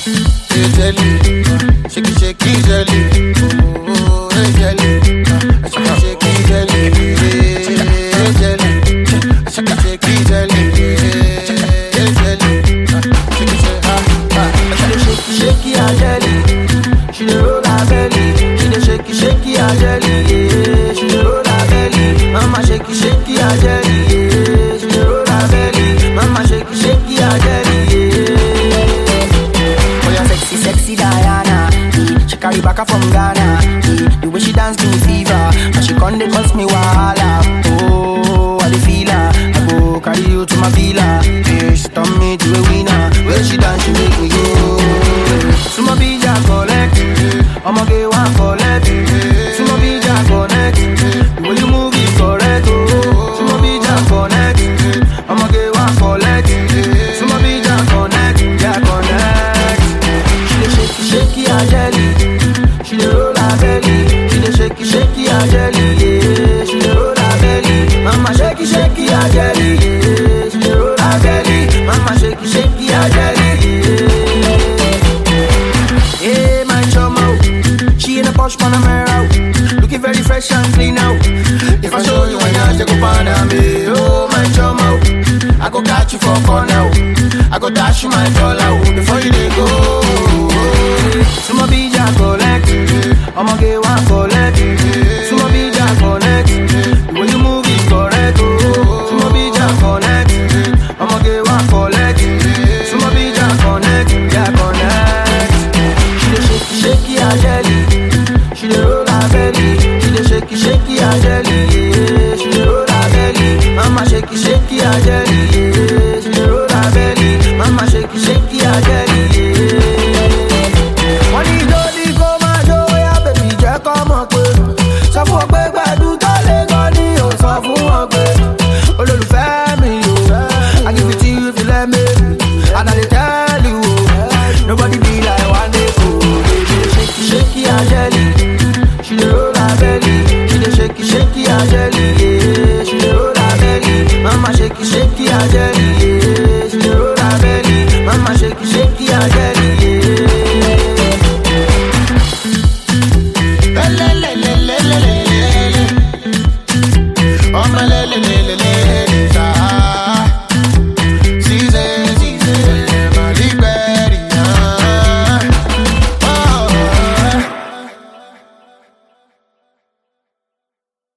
hey jelly, shake it, jelly, oh, hey jelly, shake it, jelly, hey jelly, shake it, jelly, hey jelly, shake it, jelly, she dey roll her belly, she dey shake it, jelly, yeah, she dey roll her belly, mama shake it, jelly, yeah, she dey roll her belly, mama shake it, jelly, yeah. Oh, you're sexy Diana, she carry back from Ghana, the way she dance give me fever, and she come dey cause me wahala. Oh, I dey feel her, I go carry you to my villa, yeah, she turn me to a winner, when she dance she make me go. Sumo bija collect, I'ma get one collect. Sumo bija connect, will you move it correct? Sumo bija connect, I'ma get one collect. Sumo bija connect, yeah connect. She dey shake her jelly, she dey roll her belly. She dey shake her jelly, yeah. She dey roll her belly, mama shake her jelly, yeah. She dey roll her belly, mama shake her jelly, yeah. Hey, my chamo, she in a posh Panamera, looking very fresh and clean now. If I show you when I go Panama, oh my chamo, I go catch you for corner, I go dash you my dollar before you dey go. Sumo bija collect, I'ma get one collect. Sumo bija connect, when you move it correct. Sumo bija connect, I'ma get one collect. Sumo bija connect, yeah connect. Shake her jelly, she dey roll her belly. She dey shake her jelly, yeah. She dey roll her belly, mama shake her jelly, yeah. She dey roll her belly, mama shake her jelly, yeah. Money don't go my door, yeah, baby, just come on, quick. So for quick, I do tell you, God, you so for one quick. Olólùfẹ́ mi, I give it to you if you let me, and I tell you, nobody be like one day, oh. Shake her jelly, she dey roll her belly. She dey shake her jelly, yeah. She dey roll her belly, mama shake her jelly, yeah. She dey roll her belly, mama shake her jelly, yeah. Oh my